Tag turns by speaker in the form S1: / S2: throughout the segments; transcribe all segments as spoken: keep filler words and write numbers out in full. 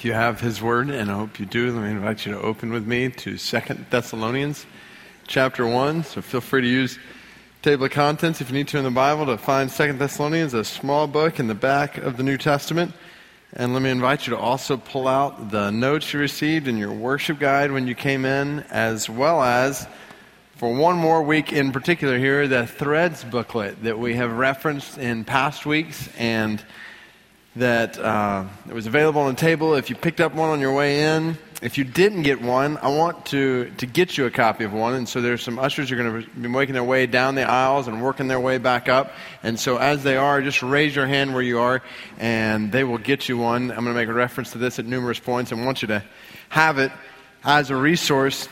S1: If you have his word, and I hope you do, let me invite you to open with me to Second Thessalonians chapter one. So feel free to use table of contents if you need to in the Bible to find Second Thessalonians, a small book in the back of the New Testament. And let me invite you to also pull out the notes you received in your worship guide when you came in, as well as, for one more week in particular here, the Threads booklet that we have referenced in past weeks and that uh, it was available on the table if you picked up one on your way in. If you didn't get one, I want to, to get you a copy of one. And so there's some ushers who are going to be making their way down the aisles and working their way back up. And so as they are, just raise your hand where you are, and they will get you one. I'm going to make a reference to this at numerous points and want you to have it as a resource.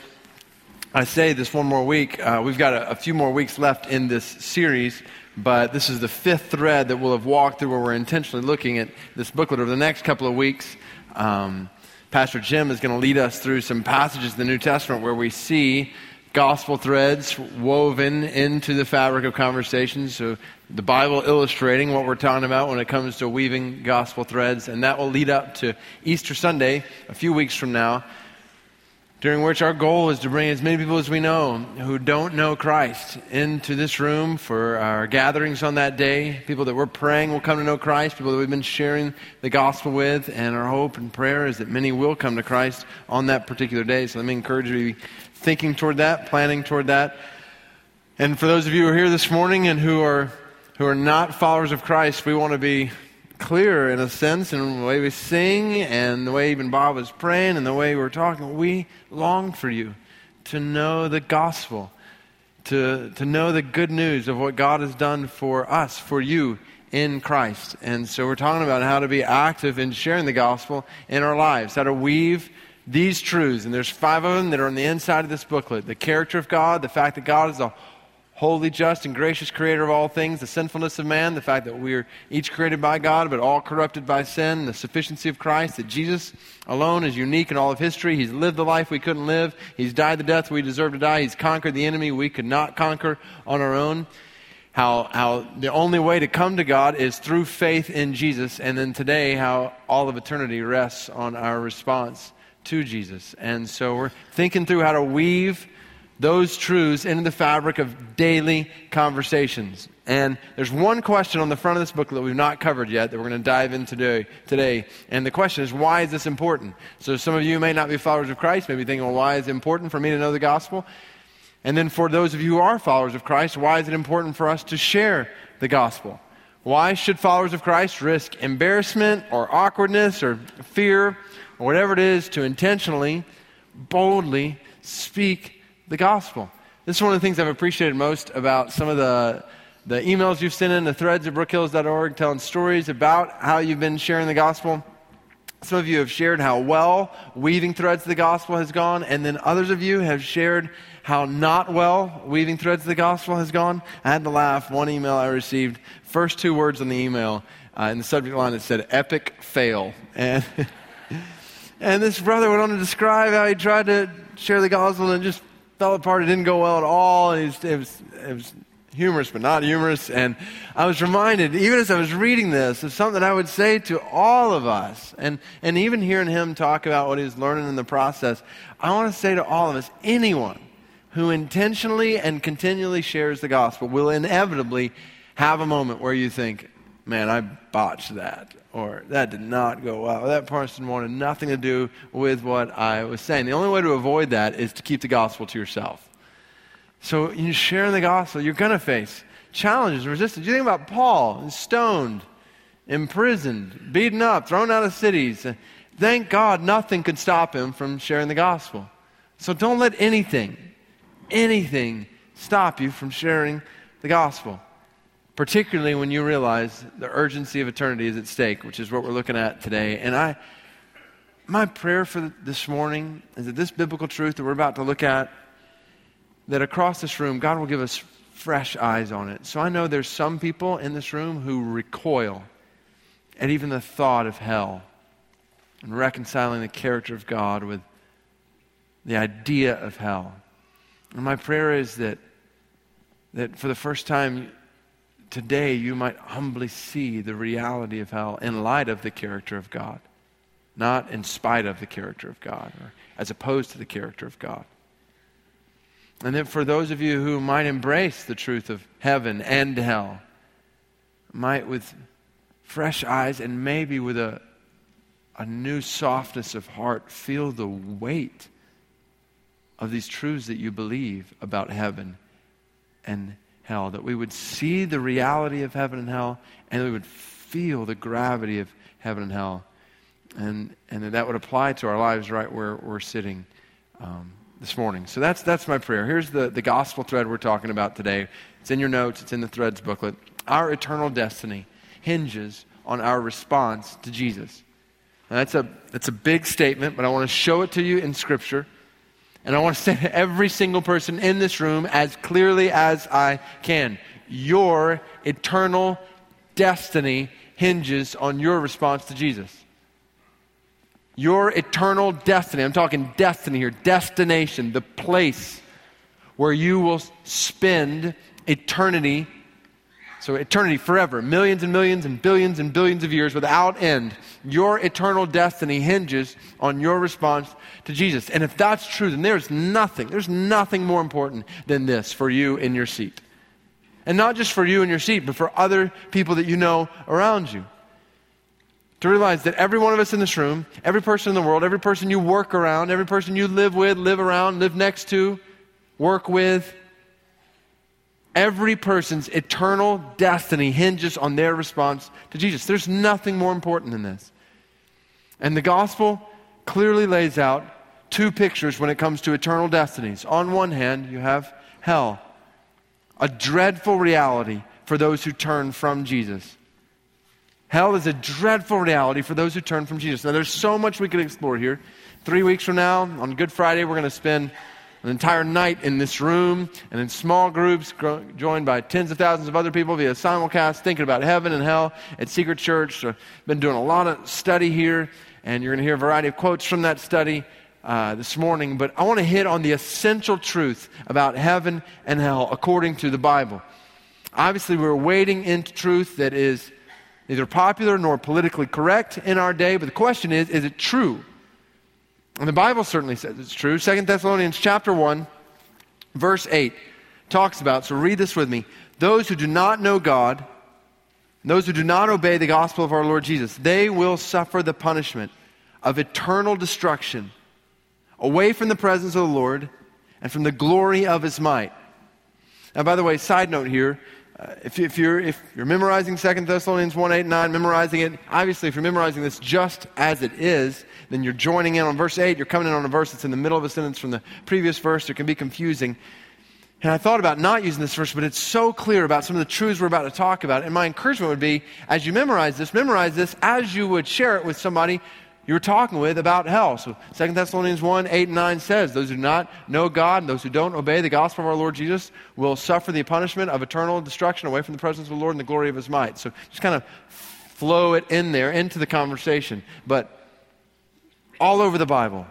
S1: I say this one more week. Uh, we've got a, a few more weeks left in this series, but this is the fifth thread that we'll have walked through where we're intentionally looking at this booklet over the next couple of weeks. Um, Pastor Jim is going to lead us through some passages in the New Testament where we see gospel threads woven into the fabric of conversations. So the Bible illustrating what we're talking about when it comes to weaving gospel threads. And that will lead up to Easter Sunday, a few weeks from now, during which our goal is to bring as many people as we know who don't know Christ into this room for our gatherings on that day. People that we're praying will come to know Christ, people that we've been sharing the gospel with, and our hope and prayer is that many will come to Christ on that particular day. So let me encourage you to be thinking toward that, planning toward that. And for those of you who are here this morning and who are who are not followers of Christ, we want to be clear in a sense in the way we sing and the way even Bob was praying and the way we're talking. We long for you to know the gospel, to, to know the good news of what God has done for us, for you in Christ. And so we're talking about how to be active in sharing the gospel in our lives, how to weave these truths. And there's five of them that are on the inside of this booklet. The character of God, the fact that God is a holy, just, and gracious creator of all things, the sinfulness of man, the fact that we are each created by God but all corrupted by sin, the sufficiency of Christ, that Jesus alone is unique in all of history. He's lived the life we couldn't live. He's died the death we deserve to die. He's conquered the enemy we could not conquer on our own. How, how the only way to come to God is through faith in Jesus. And then today, how all of eternity rests on our response to Jesus. And so we're thinking through how to weave those truths into the fabric of daily conversations. And there's one question on the front of this booklet that we've not covered yet that we're going to dive into today, today. And the question is, why is this important? So some of you may not be followers of Christ, maybe thinking, well, why is it important for me to know the gospel? And then for those of you who are followers of Christ, why is it important for us to share the gospel? Why should followers of Christ risk embarrassment or awkwardness or fear or whatever it is to intentionally, boldly speak the gospel? This is one of the things I've appreciated most about some of the the emails you've sent in, the threads at brookhills dot org, telling stories about how you've been sharing the gospel. Some of you have shared how well weaving threads of the gospel has gone, and then others of you have shared how not well weaving threads of the gospel has gone. I had to laugh. One email I received, first two words on the email, uh, in the subject line, it said, epic fail. And, and this brother went on to describe how he tried to share the gospel and just fell apart. It didn't go well at all. It was, it was, it was humorous, but not humorous. And I was reminded, even as I was reading this, of something I would say to all of us. And, and even hearing him talk about what he was learning in the process, I want to say to all of us, anyone who intentionally and continually shares the gospel will inevitably have a moment where you think, man, I botched that. Or that did not go well. That person wanted nothing to do with what I was saying. The only way to avoid that is to keep the gospel to yourself. So you share the gospel, you're going to face challenges, resistance. You think about Paul, stoned, imprisoned, beaten up, thrown out of cities. Thank God nothing could stop him from sharing the gospel. So don't let anything, anything stop you from sharing the gospel. Particularly when you realize the urgency of eternity is at stake, which is what we're looking at today. And I, my prayer for this morning is that this biblical truth that we're about to look at, that across this room, God will give us fresh eyes on it. So I know there's some people in this room who recoil at even the thought of hell and reconciling the character of God with the idea of hell. And my prayer is that, that for the first time today, you might humbly see the reality of hell in light of the character of God. not in spite of the character of God or as opposed to the character of God. And then for those of you who might embrace the truth of heaven and hell, might with fresh eyes and maybe with a, a new softness of heart feel the weight of these truths that you believe about heaven and hell, that we would see the reality of heaven and hell, and we would feel the gravity of heaven and hell, and and that, that would apply to our lives right where we're sitting um, this morning. So that's that's my prayer. Here's the, the gospel thread we're talking about today. It's in your notes. It's in the Threads booklet. Our eternal destiny hinges on our response to Jesus. Now that's a that's a big statement, but I want to show it to you in Scripture. And I want to say to every single person in this room as clearly as I can, your eternal destiny hinges on your response to Jesus. Your eternal destiny, I'm talking destiny here, destination, the place where you will spend eternity, so eternity forever, millions and millions and billions and billions of years without end. Your eternal destiny hinges on your response to Jesus. And if that's true, then there's nothing, there's nothing more important than this for you in your seat. And not just for you in your seat, but for other people that you know around you. To realize that every one of us in this room, every person in the world, every person you work around, every person you live with, live around, live next to, work with, every person's eternal destiny hinges on their response to Jesus. There's nothing more important than this. And the gospel clearly lays out two pictures when it comes to eternal destinies. On one hand, you have hell, a dreadful reality for those who turn from Jesus. Hell is a dreadful reality for those who turn from Jesus. Now, there's so much we could explore here. Three weeks from now, on Good Friday, we're going to spend an entire night in this room and in small groups gro- joined by tens of thousands of other people via simulcast thinking about heaven and hell at Secret Church. So I've been doing a lot of study here, and you're going to hear a variety of quotes from that study uh, this morning. But I want to hit on the essential truth about heaven and hell according to the Bible. Obviously, we're wading into truth that is neither popular nor politically correct in our day, but the question is, is it true? And the Bible certainly says it's true. Second Thessalonians chapter one, verse eight talks about, so read this with me, those who do not know God, those who do not obey the gospel of our Lord Jesus, they will suffer the punishment of eternal destruction away from the presence of the Lord and from the glory of His might. Now, by the way, side note here, Uh, if, if, you're, if you're memorizing Second Thessalonians one, eight, and nine, memorizing it, obviously if you're memorizing this just as it is, then you're joining in on verse eight, you're coming in on a verse that's in the middle of a sentence from the previous verse, it can be confusing. And I thought about not using this verse, but it's so clear about some of the truths we're about to talk about. And my encouragement would be, as you memorize this, memorize this as you would share it with somebody you were talking with about hell. So Second Thessalonians one, eight, and nine says, those who do not know God and those who don't obey the gospel of our Lord Jesus will suffer the punishment of eternal destruction away from the presence of the Lord and the glory of His might. So just kind of flow it in there into the conversation. But all over the Bible,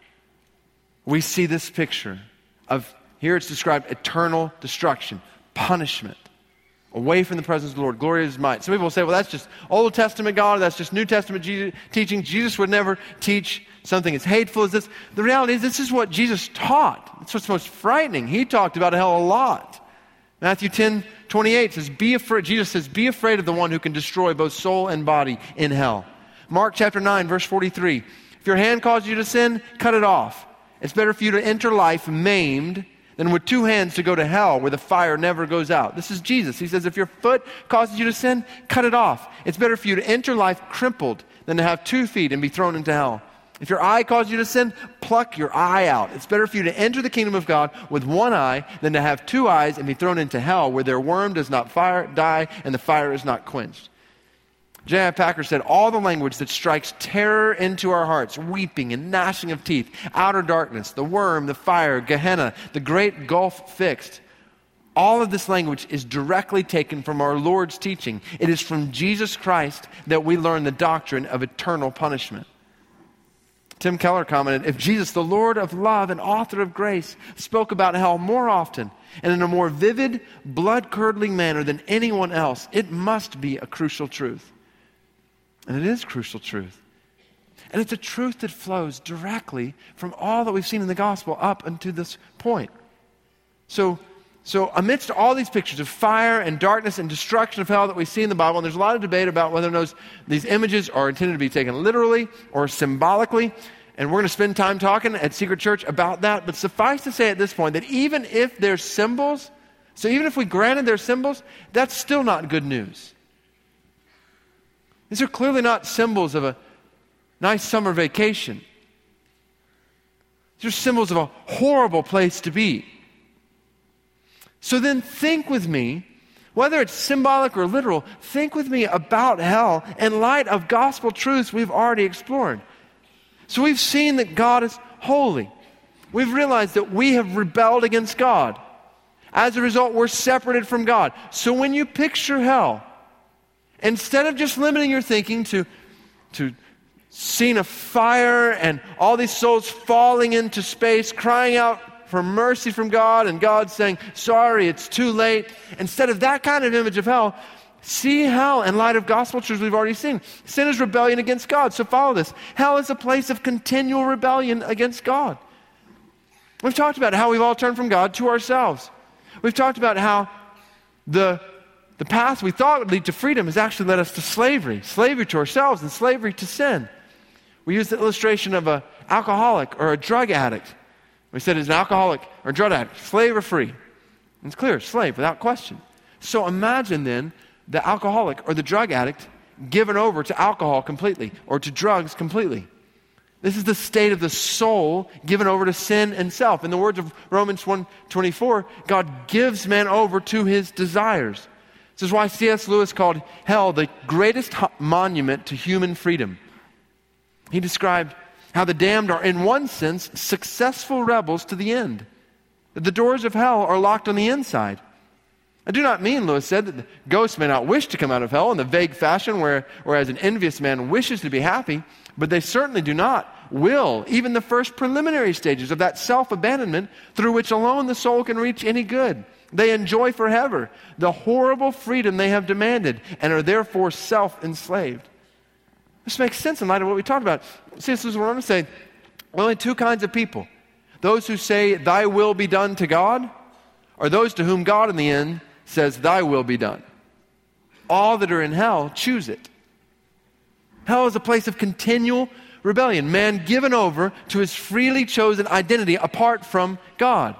S1: we see this picture of, here it's described, eternal destruction, punishment, away from the presence of the Lord, glory of His might. Some people will say, well, that's just Old Testament God, that's just New Testament Jesus, teaching. Jesus would never teach something as hateful as this. The reality is, this is what Jesus taught. That's what's most frightening. He talked about hell a lot. Matthew ten, twenty-eight says, be afraid, Jesus says, be afraid of the one who can destroy both soul and body in hell. Mark chapter nine, verse forty-three, if your hand causes you to sin, cut it off. It's better for you to enter life maimed than with two hands to go to hell where the fire never goes out. This is Jesus. He says, if your foot causes you to sin, cut it off. It's better for you to enter life crippled than to have two feet and be thrown into hell. If your eye causes you to sin, pluck your eye out. It's better for you to enter the kingdom of God with one eye than to have two eyes and be thrown into hell where their worm does not fire, die and the fire is not quenched. J I Packer said, all the language that strikes terror into our hearts, weeping and gnashing of teeth, outer darkness, the worm, the fire, Gehenna, the great gulf fixed, all of this language is directly taken from our Lord's teaching. It is from Jesus Christ that we learn the doctrine of eternal punishment. Tim Keller commented, if Jesus, the Lord of love and author of grace, spoke about hell more often and in a more vivid, blood-curdling manner than anyone else, it must be a crucial truth. And it is crucial truth.
S2: And it's a truth that flows directly from all that we've seen in the gospel up until this point. So, so amidst all these pictures of fire and darkness and destruction of hell that we see in the Bible, and there's a lot of debate about whether those, these images are intended to be taken literally or symbolically, and we're going to spend time talking at Secret Church about that, but suffice to say at this point that even if they're symbols, so even if we granted they're symbols, that's still not good news. These are clearly not symbols of a nice summer vacation. These are symbols of a horrible place to be. So then think with me, whether it's symbolic or literal, think with me about hell in light of gospel truths we've already explored. So we've seen that God is holy. We've realized that we have rebelled against God. As a result, we're separated from God. So when you picture hell, instead of just limiting your thinking to, to scene of fire and all these souls falling into space, crying out for mercy from God, and God saying, sorry, it's too late. Instead of that kind of image of hell, see hell in light of gospel truths we've already seen. Sin is rebellion against God, so follow this. Hell is a place of continual rebellion against God. We've talked about how we've all turned from God to ourselves. We've talked about how the, the path we thought would lead to freedom has actually led us to slavery. Slavery to ourselves and slavery to sin. We used the illustration of an alcoholic or a drug addict. We said, is an alcoholic or a drug addict slave or free? And it's clear, slave, without question. So imagine then the alcoholic or the drug addict given over to alcohol completely or to drugs completely. This is the state of the soul given over to sin and self. In the words of Romans one twenty-four, God gives man over to his desires. This is why C S Lewis called hell the greatest monument to human freedom. He described how the damned are, in one sense, successful rebels to the end. That the doors of hell are locked on the inside. I do not mean, Lewis said, that the ghosts may not wish to come out of hell in the vague fashion where, whereas an envious man wishes to be happy, but they certainly do not will, even the first preliminary stages of that self-abandonment through which alone the soul can reach any good. They enjoy forever the horrible freedom they have demanded and are therefore self-enslaved. This makes sense in light of what we talked about. C S Lewis went on to say, only two kinds of people. Those who say, thy will be done to God, or those to whom God in the end says, thy will be done. All that are in hell choose it. Hell is a place of continual rebellion. Man given over to his freely chosen identity apart from God.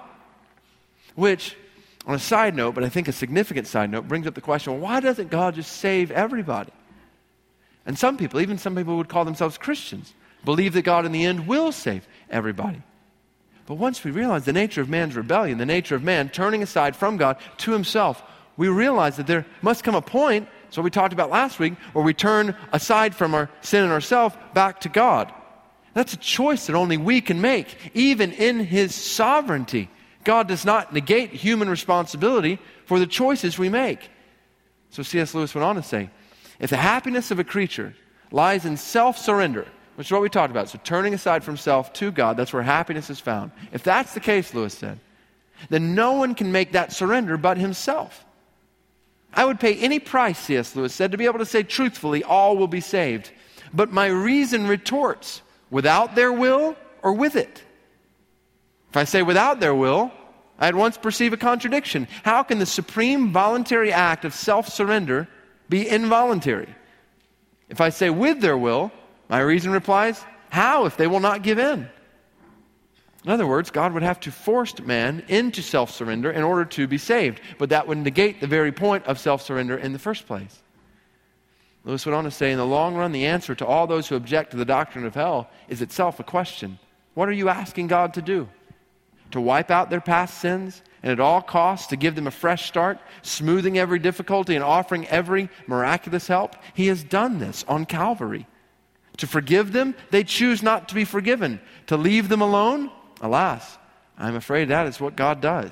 S2: Which, on a side note, but I think a significant side note, brings up the question, well, why doesn't God just save everybody? And some people, even some people who would call themselves Christians, believe that God in the end will save everybody. But once we realize the nature of man's rebellion, the nature of man turning aside from God to himself, we realize that there must come a point, that's what we talked about last week, where we turn aside from our sin and ourself back to God. That's a choice that only we can make, even in his sovereignty. God does not negate human responsibility for the choices we make. So C S Lewis went on to say, if the happiness of a creature lies in self-surrender, which is what we talked about, so turning aside from self to God, that's where happiness is found. If that's the case, Lewis said, then no one can make that surrender but himself. I would pay any price, C S Lewis said, to be able to say truthfully, all will be saved. But my reason retorts, without their will or with it? If I say without their will, I at once perceive a contradiction. How can the supreme voluntary act of self-surrender be involuntary? If I say with their will, my reason replies, how if they will not give in? In other words, God would have to force man into self-surrender in order to be saved. But that would negate the very point of self-surrender in the first place. Lewis went on to say, in the long run, the answer to all those who object to the doctrine of hell is itself a question. What are you asking God to do? To wipe out their past sins and at all costs to give them a fresh start, smoothing every difficulty and offering every miraculous help? He has done this on Calvary. To forgive them, they choose not to be forgiven. To leave them alone, alas, I'm afraid that is what God does.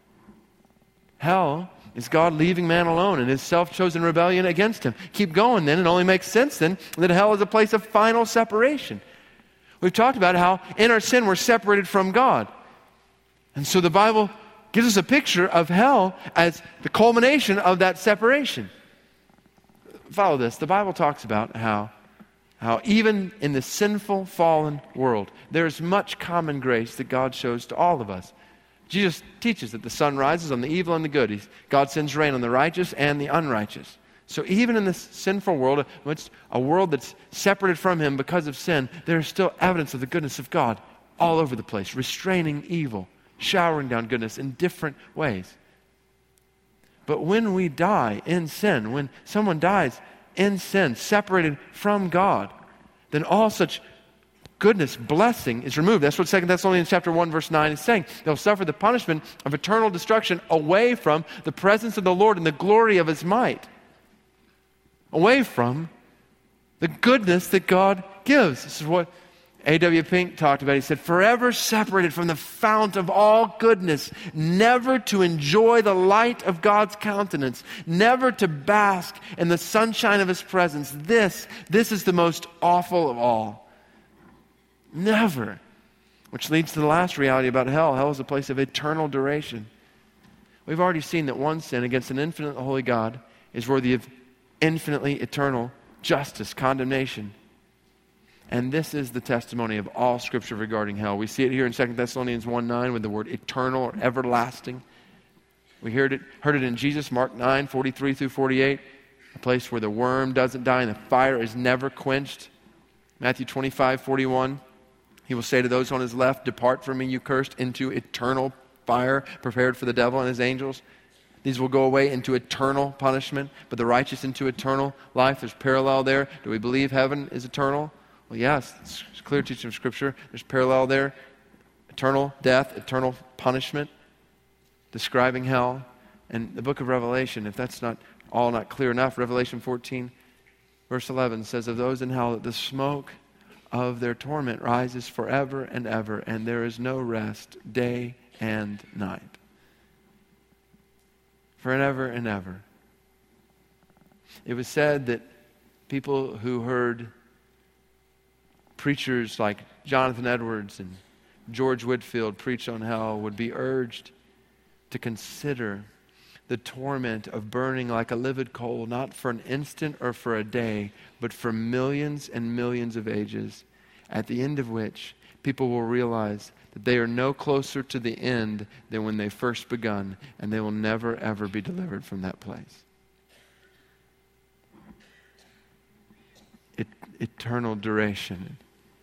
S2: Hell is God leaving man alone in his self-chosen rebellion against him. Keep going then, it only makes sense then that hell is a place of final separation. We've talked about how in our sin we're separated from God. And so the Bible gives us a picture of hell as the culmination of that separation. Follow this. The Bible talks about how how even in the sinful, fallen world, there is much common grace that God shows to all of us. Jesus teaches that the sun rises on the evil and the good. He's, God sends rain on the righteous and the unrighteous. So even in this sinful world, it's a world that's separated from Him because of sin, there is still evidence of the goodness of God all over the place, restraining evil, showering down goodness in different ways. But when we die in sin, when someone dies in sin, separated from God, then all such goodness, blessing is removed. That's what Second Thessalonians chapter one, verse nine is saying. They'll suffer the punishment of eternal destruction away from the presence of the Lord and the glory of His might. Away from the goodness that God gives. This is what A W Pink talked about. He said, forever separated from the fount of all goodness, never to enjoy the light of God's countenance, never to bask in the sunshine of His presence. This, this is the most awful of all. Never. Which leads to the last reality about hell. Hell is a place of eternal duration. We've already seen that one sin against an infinite holy God is worthy of infinitely eternal justice, condemnation. And this is the testimony of all Scripture regarding hell. We see it here in Second Thessalonians one nine with the word eternal or everlasting. We heard it, heard it in Jesus, Mark nine forty-three through forty-eight, a place where the worm doesn't die and the fire is never quenched. Matthew twenty-five forty-one, He will say to those on His left, depart from me, you cursed, into eternal fire prepared for the devil and his angels. These will go away into eternal punishment, but the righteous into eternal life. There's parallel there. Do we believe heaven is eternal? Well, yes, it's clear teaching of Scripture. There's parallel there. Eternal death, eternal punishment, describing hell. And the book of Revelation, if that's not all not clear enough, Revelation fourteen, verse eleven says, of those in hell, that the smoke of their torment rises forever and ever, and there is no rest day and night. Forever and ever. It was said that people who heard preachers like Jonathan Edwards and George Whitefield preach on hell would be urged to consider the torment of burning like a livid coal, not for an instant or for a day, but for millions and millions of ages, at the end of which people will realize that they are no closer to the end than when they first begun, and they will never, ever be delivered from that place. Et- eternal duration.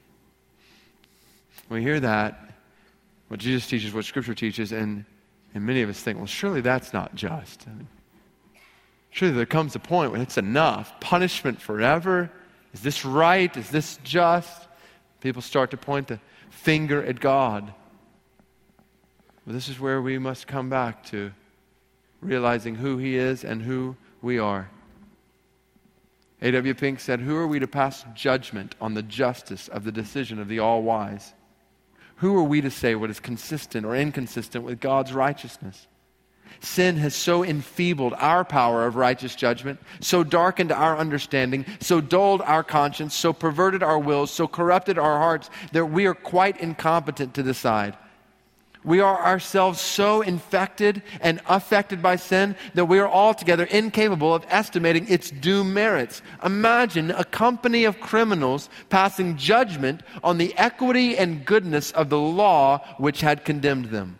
S2: We hear that, what Jesus teaches, what Scripture teaches, and, and many of us think, well, surely that's not just. I mean, surely there comes a point when it's enough. Punishment forever? Is this right? Is this just? People start to point the finger at God. But this is where we must come back to realizing who He is and who we are. A W Pink said, who are we to pass judgment on the justice of the decision of the all-wise? Who are we to say what is consistent or inconsistent with God's righteousness? Sin has so enfeebled our power of righteous judgment, so darkened our understanding, so dulled our conscience, so perverted our wills, so corrupted our hearts, that we are quite incompetent to decide. We are ourselves so infected and affected by sin that we are altogether incapable of estimating its due merits. Imagine a company of criminals passing judgment on the equity and goodness of the law which had condemned them.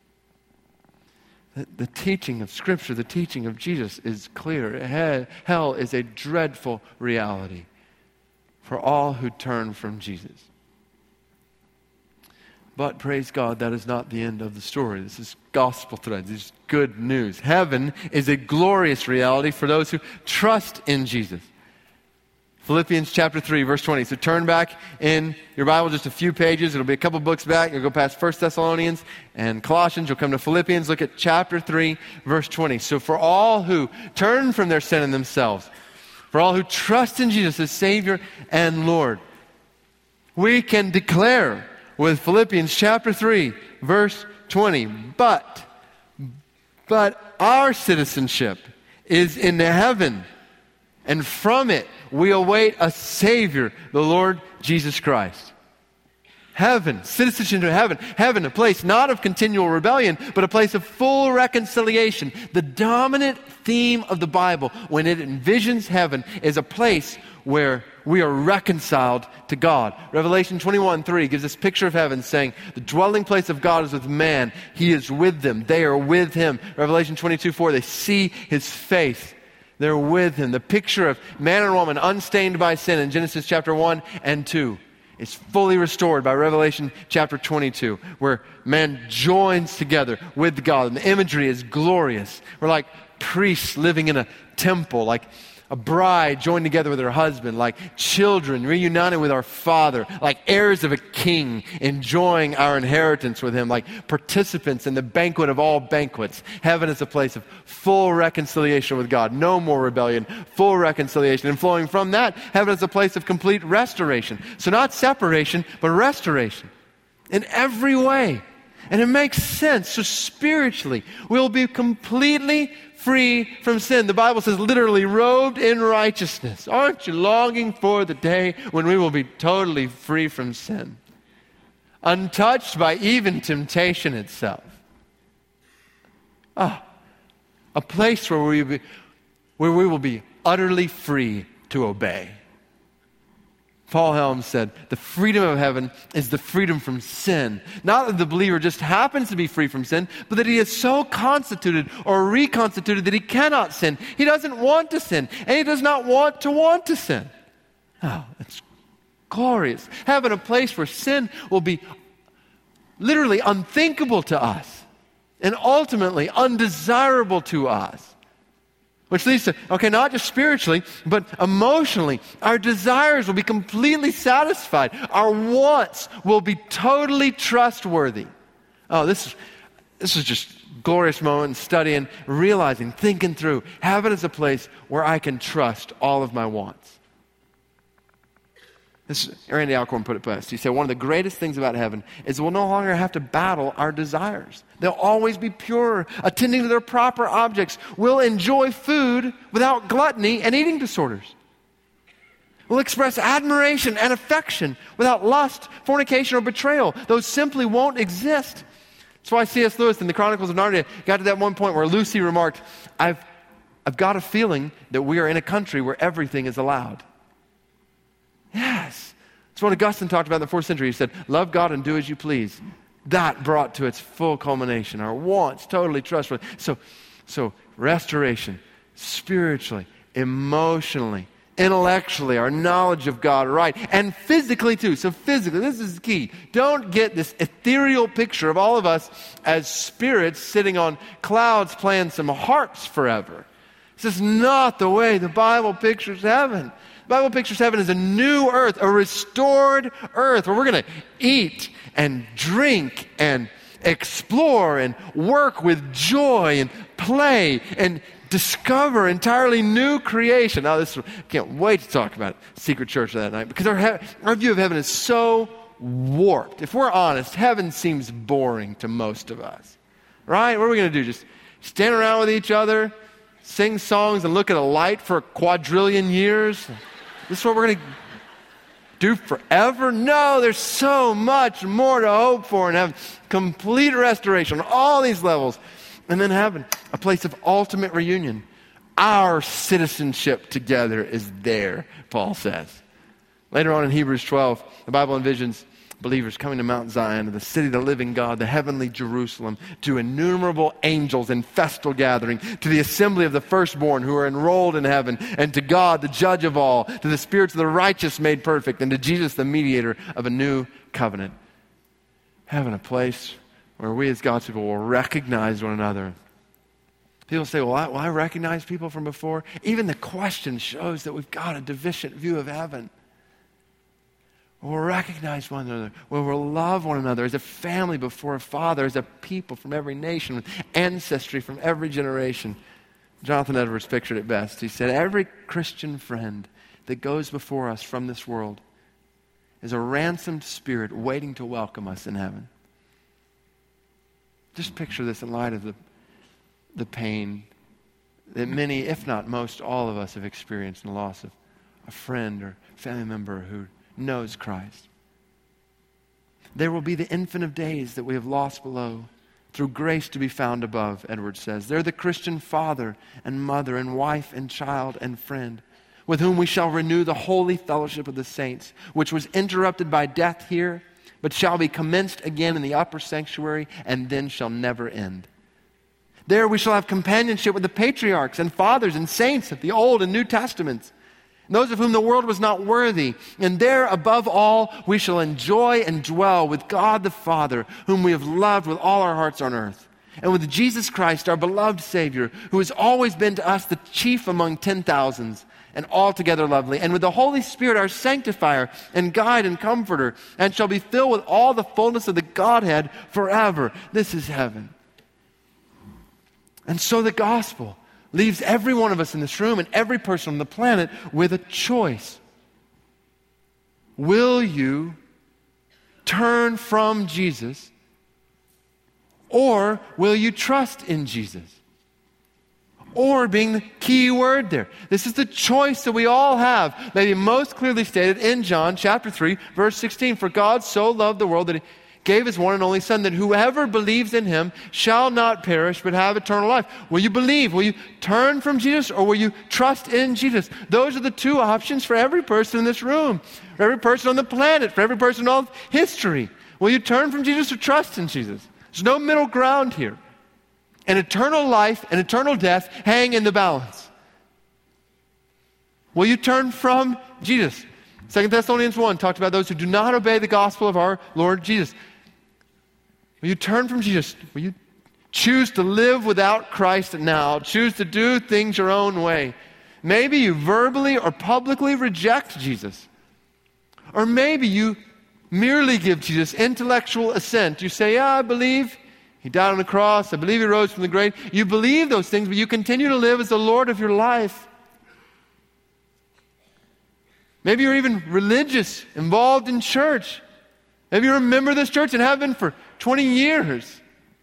S2: The, the teaching of Scripture, the teaching of Jesus is clear. He, hell is a dreadful reality for all who turn from Jesus. But praise God, that is not the end of the story. This is gospel threads. This is good news. Heaven is a glorious reality for those who trust in Jesus. Philippians chapter three, verse twenty. So turn back in your Bible just a few pages. It'll be a couple books back. You'll go past First Thessalonians and Colossians. You'll come to Philippians. Look at chapter three, verse twenty. So for all who turn from their sin and themselves, for all who trust in Jesus as Savior and Lord, we can declare with Philippians chapter three, verse twenty, but, but our citizenship is in heaven, and from it we await a Savior, the Lord Jesus Christ. Heaven, citizenship in heaven. Heaven, a place not of continual rebellion, but a place of full reconciliation. The dominant theme of the Bible, when it envisions heaven, is a place where we are reconciled to God. Revelation twenty-one three gives this picture of heaven saying, the dwelling place of God is with man. He is with them. They are with him. Revelation twenty-two four, they see his face. They're with him. The picture of man and woman unstained by sin in Genesis chapter one and two is fully restored by Revelation chapter twenty-two, where man joins together with God. And the imagery is glorious. We're like priests living in a temple, like a bride joined together with her husband, like children reunited with our Father, like heirs of a king enjoying our inheritance with him, like participants in the banquet of all banquets. Heaven is a place of full reconciliation with God. No more rebellion, full reconciliation. And flowing from that, heaven is a place of complete restoration. So not separation, but restoration in every way. And it makes sense. So spiritually, we'll be completely free from sin. The Bible says literally robed in righteousness. Aren't you longing for the day when we will be totally free from sin? Untouched by even temptation itself. Ah, a place where we, be, where we will be utterly free to obey. Paul Helms said, the freedom of heaven is the freedom from sin. Not that the believer just happens to be free from sin, but that he is so constituted or reconstituted that he cannot sin. He doesn't want to sin, and he does not want to want to sin. Oh, it's glorious. Heaven, a place where sin will be literally unthinkable to us and ultimately undesirable to us. Which leads to, okay, not just spiritually, but emotionally. Our desires will be completely satisfied. Our wants will be totally trustworthy. Oh, this is, this is just glorious moment in studying, realizing, thinking through. Heaven is a place where I can trust all of my wants. This, Randy Alcorn put it best. He said, one of the greatest things about heaven is we'll no longer have to battle our desires. They'll always be pure, attending to their proper objects. We'll enjoy food without gluttony and eating disorders. We'll express admiration and affection without lust, fornication, or betrayal. Those simply won't exist. That's why C S Lewis in the Chronicles of Narnia got to that one point where Lucy remarked, I've, I've got a feeling that we are in a country where everything is allowed. Yes. That's what Augustine talked about in the fourth century. He said, love God and do as you please. That brought to its full culmination. Our wants, totally trustworthy. So, so restoration, spiritually, emotionally, intellectually, our knowledge of God, right? And physically too. So physically, this is key. Don't get this ethereal picture of all of us as spirits sitting on clouds playing some harps forever. This is not the way the Bible pictures heaven. The Bible pictures heaven as a new earth, a restored earth where we're going to eat and drink and explore and work with joy and play and discover entirely new creation. Now, this I can't wait to talk about it, Secret Church that night, because our, he- our view of heaven is so warped. If we're honest, heaven seems boring to most of us, right? What are we going to do? Just stand around with each other, sing songs, and look at a light for a quadrillion years? This is what we're going to do forever? No, there's so much more to hope for in heaven. Complete restoration on all these levels. And then heaven, a place of ultimate reunion. Our citizenship together is there, Paul says. Later on in Hebrews twelve, the Bible envisions believers coming to Mount Zion, to the city of the living God, the heavenly Jerusalem, to innumerable angels in festal gathering, to the assembly of the firstborn who are enrolled in heaven, and to God, the judge of all, to the spirits of the righteous made perfect, and to Jesus, the mediator of a new covenant. Heaven, a place where we as God's people will recognize one another. People say, well I, well, I recognize people from before. Even the question shows that we've got a deficient view of heaven. We'll recognize one another. We'll love one another as a family before a father, as a people from every nation, with ancestry from every generation. Jonathan Edwards pictured it best. He said, every Christian friend that goes before us from this world is a ransomed spirit waiting to welcome us in heaven. Just picture this in light of the, the pain that many, if not most, all of us have experienced in the loss of a friend or family member who knows Christ. There will be the infant of days that we have lost below, through grace to be found above, Edwards says. They're the Christian father and mother and wife and child and friend. with whom we shall renew the holy fellowship of the saints, which was interrupted by death here, but shall be commenced again in the upper sanctuary, and then shall never end. There we shall have companionship with the patriarchs and fathers and saints of the Old and New Testaments, those of whom the world was not worthy. And there, above all, we shall enjoy and dwell with God the Father, whom we have loved with all our hearts on earth, and with Jesus Christ, our beloved Savior, who has always been to us the chief among ten thousands, and altogether lovely, and with the Holy Spirit, our sanctifier and guide and comforter, and shall be filled with all the fullness of the Godhead forever. This is heaven. And so the gospel leaves every one of us in this room and every person on the planet with a choice. Will you turn from Jesus, or will you trust in Jesus? Or being the key word there. This is the choice that we all have, maybe most clearly stated in John chapter three, verse sixteen. For God so loved the world that he gave his one and only Son, that whoever believes in him shall not perish but have eternal life. Will you believe? Will you turn from Jesus, or will you trust in Jesus? Those are the two options for every person in this room, for every person on the planet, for every person in all of history. Will you turn from Jesus or trust in Jesus? There's no middle ground here. And eternal life and eternal death hang in the balance. Will you turn from Jesus? Second Thessalonians one talked about those who do not obey the gospel of our Lord Jesus. Will you turn from Jesus? Will you choose to live without Christ now? Choose to do things your own way? Maybe you verbally or publicly reject Jesus. Or maybe you merely give Jesus intellectual assent. You say, yeah, I believe he died on the cross. I believe he rose from the grave. You believe those things, but you continue to live as the Lord of your life. Maybe you're even religious, involved in church. Maybe you're a member of this church and have been for twenty years.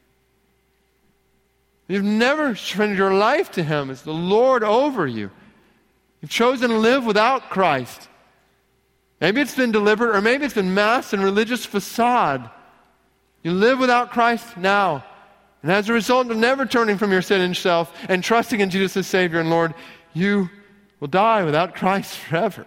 S2: You've never surrendered your life to him as the Lord over you. You've chosen to live without Christ. Maybe it's been deliberate, or maybe it's been masked in religious facade. You live without Christ now. And as a result of never turning from your sin and self and trusting in Jesus as Savior and Lord, you will die without Christ forever.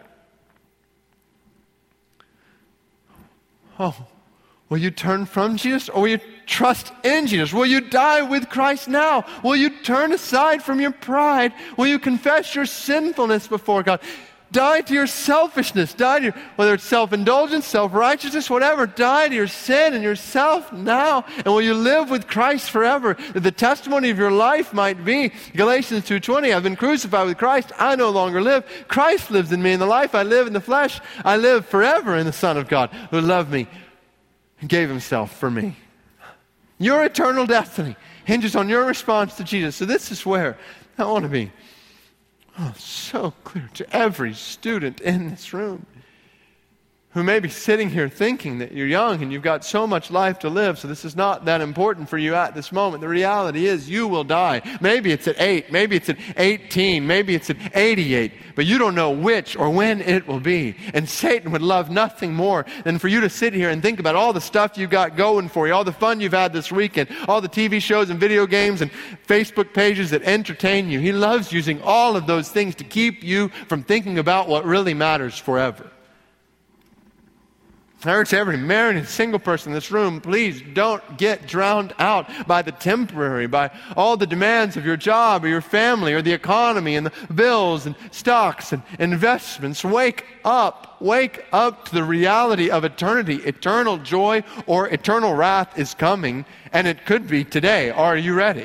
S2: Oh, will you turn from Jesus, or will you trust in Jesus? Will you die with Christ now? Will you turn aside from your pride? Will you confess your sinfulness before God? Die to your selfishness. Die to your, whether it's self-indulgence, self-righteousness, whatever. Die to your sin and yourself now. And will you live with Christ forever? That the testimony of your life might be, Galatians two twenty, I've been crucified with Christ. I no longer live. Christ lives in me. In the life I live in the flesh, I live forever in the Son of God who loved me and gave himself for me. Your eternal destiny hinges on your response to Jesus. So this is where I want to be. Oh, so clear to every student in this room who may be sitting here thinking that you're young and you've got so much life to live, so this is not that important for you at this moment. The reality is you will die. Maybe it's at eight, maybe it's at eighteen, maybe it's at eighty-eight, but you don't know which or when it will be. And Satan would love nothing more than for you to sit here and think about all the stuff you got going for you, all the fun you've had this weekend, all the T V shows and video games and Facebook pages that entertain you. He loves using all of those things to keep you from thinking about what really matters forever. I urge every married and single person in this room, please don't get drowned out by the temporary, by all the demands of your job or your family or the economy and the bills and stocks and investments. Wake up. Wake up to the reality of eternity. Eternal joy or eternal wrath is coming, and it could be today. Are you ready?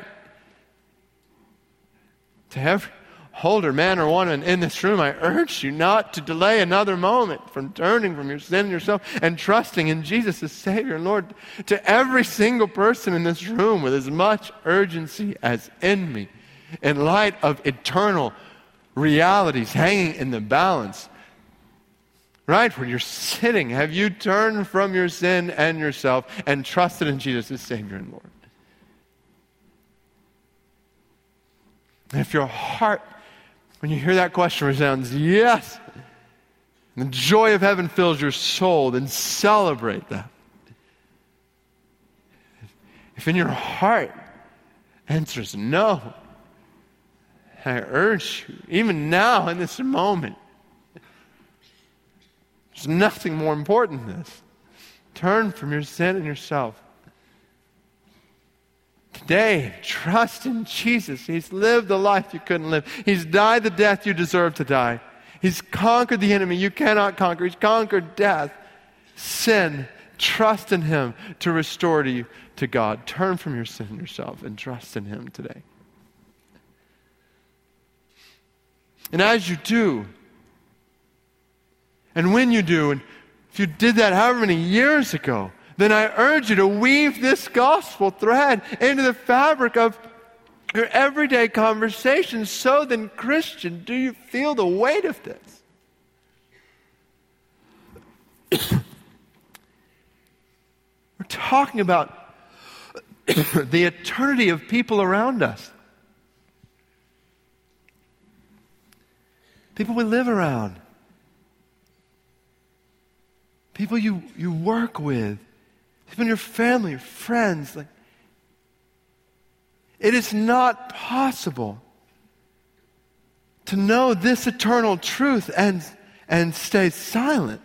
S2: To every older man or woman in this room, I urge you not to delay another moment from turning from your sin and yourself and trusting in Jesus as Savior and Lord. To every single person in this room with as much urgency as in me, in light of eternal realities hanging in the balance, right where you're sitting, have you turned from your sin and yourself and trusted in Jesus as Savior and Lord? And if your heart, when you hear that question, resounds yes, and the joy of heaven fills your soul, then celebrate that. If in your heart answers no, I urge you, even now in this moment, there's nothing more important than this. Turn from your sin and yourself. Today, trust in Jesus. He's lived the life you couldn't live. He's died the death you deserve to die. He's conquered the enemy you cannot conquer. He's conquered death, sin. Trust in Him to restore to you to God. Turn from your sin and yourself and trust in Him today. And as you do, and when you do, and if you did that however many years ago, then I urge you to weave this gospel thread into the fabric of your everyday conversations. So then, Christian, do you feel the weight of this? We're talking about the eternity of people around us. People we live around. People you, you work with. People in your family, your friends. Like, it is not possible to know this eternal truth and, and stay silent.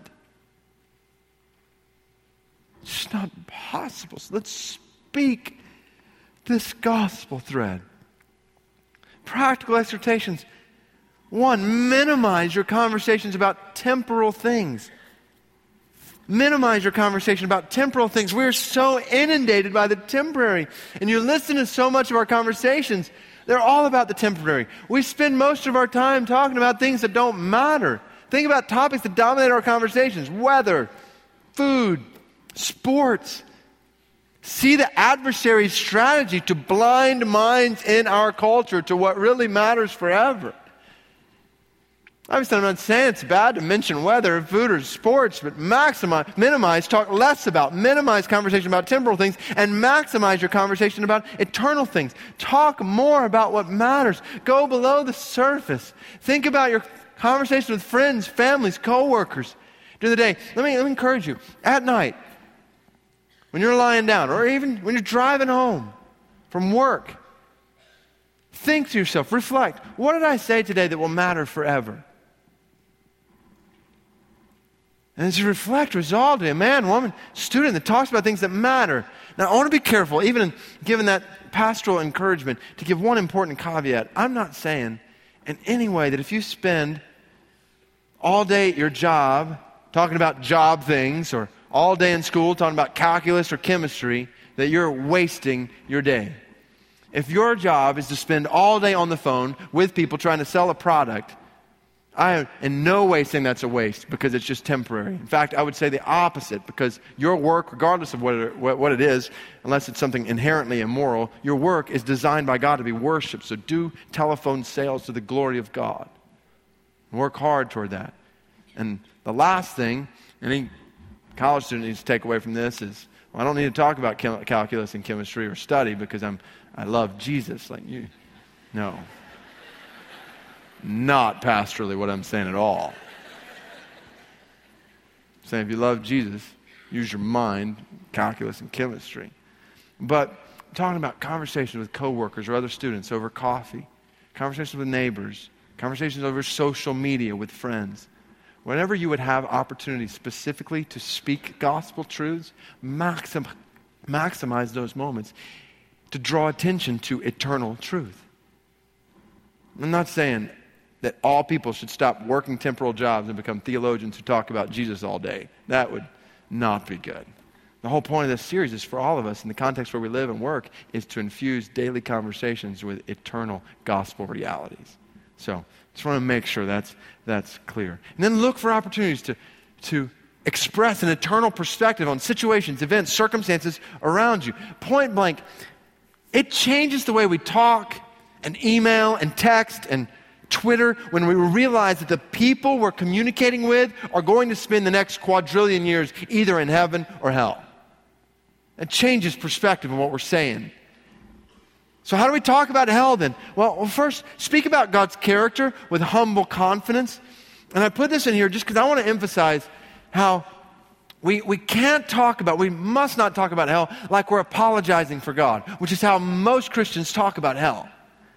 S2: It's just not possible. So let's speak this gospel thread. Practical exhortations. One, minimize your conversations about temporal things. Minimize your conversation about temporal things. We're so inundated by the temporary. And you listen to so much of our conversations, they're all about the temporary. We spend most of our time talking about things that don't matter. Think about topics that dominate our conversations. Weather, food, sports. See the adversary's strategy to blind minds in our culture to what really matters forever. Obviously, I'm not saying it's bad to mention weather, food, or sports, but maximize, minimize, talk less about, minimize conversation about temporal things, and maximize your conversation about eternal things. Talk more about what matters. Go below the surface. Think about your conversation with friends, families, coworkers during the day. Let me, let me encourage you. At night, when you're lying down, or even when you're driving home from work, think to yourself, reflect, what did I say today that will matter forever? And as you reflect, resolve to be a man, woman, student that talks about things that matter. Now, I want to be careful, even in giving that pastoral encouragement, to give one important caveat. I'm not saying in any way that if you spend all day at your job talking about job things, or all day in school talking about calculus or chemistry, that you're wasting your day. If your job is to spend all day on the phone with people trying to sell a product, I am in no way saying that's a waste, because it's just temporary. In fact, I would say the opposite, because your work, regardless of what it, what it is, unless it's something inherently immoral, your work is designed by God to be worshiped. So do telephone sales to the glory of God. Work hard toward that. And the last thing any college student needs to take away from this is, well, I don't need to talk about cal- calculus and chemistry or study because I'm I love Jesus. Like you, no. Not pastorally what I'm saying at all. I'm saying if you love Jesus, use your mind, calculus and chemistry. But I'm talking about conversations with coworkers or other students over coffee, conversations with neighbors, conversations over social media with friends. Whenever you would have opportunities specifically to speak gospel truths, maxim, maximize those moments to draw attention to eternal truth. I'm not saying that all people should stop working temporal jobs and become theologians who talk about Jesus all day. That would not be good. The whole point of this series is for all of us, in the context where we live and work, is to infuse daily conversations with eternal gospel realities. So, just want to make sure that's that's clear. And then look for opportunities to, to express an eternal perspective on situations, events, circumstances around you. Point blank, it changes the way we talk and email and text and Twitter when we realize that the people we're communicating with are going to spend the next quadrillion years either in heaven or hell. It changes perspective on what we're saying. So how do we talk about hell then? Well, well, first, speak about God's character with humble confidence. And I put this in here just because I want to emphasize how we, we can't talk about, we must not talk about hell like we're apologizing for God, which is how most Christians talk about hell.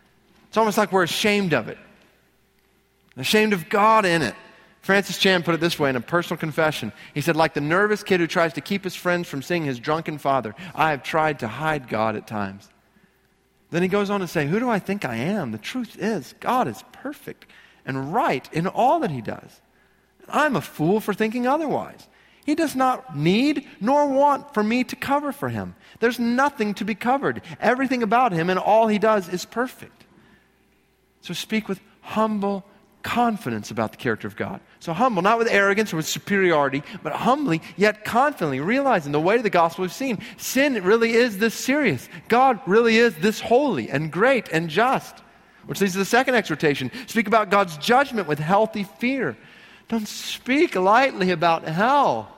S2: It's almost like we're ashamed of it. Ashamed of God in it. Francis Chan put it this way in a personal confession. He said, like the nervous kid who tries to keep his friends from seeing his drunken father, I have tried to hide God at times. Then he goes on to say, who do I think I am? The truth is, God is perfect and right in all that he does. I'm a fool for thinking otherwise. He does not need nor want for me to cover for him. There's nothing to be covered. Everything about him and all he does is perfect. So speak with humble confidence about the character of God. So humble, not with arrogance or with superiority, but humbly yet confidently, realizing the weight of the gospel we've seen. Sin really is this serious. God really is this holy and great and just. Which leads to the second exhortation. Speak about God's judgment with healthy fear. Don't speak lightly about hell.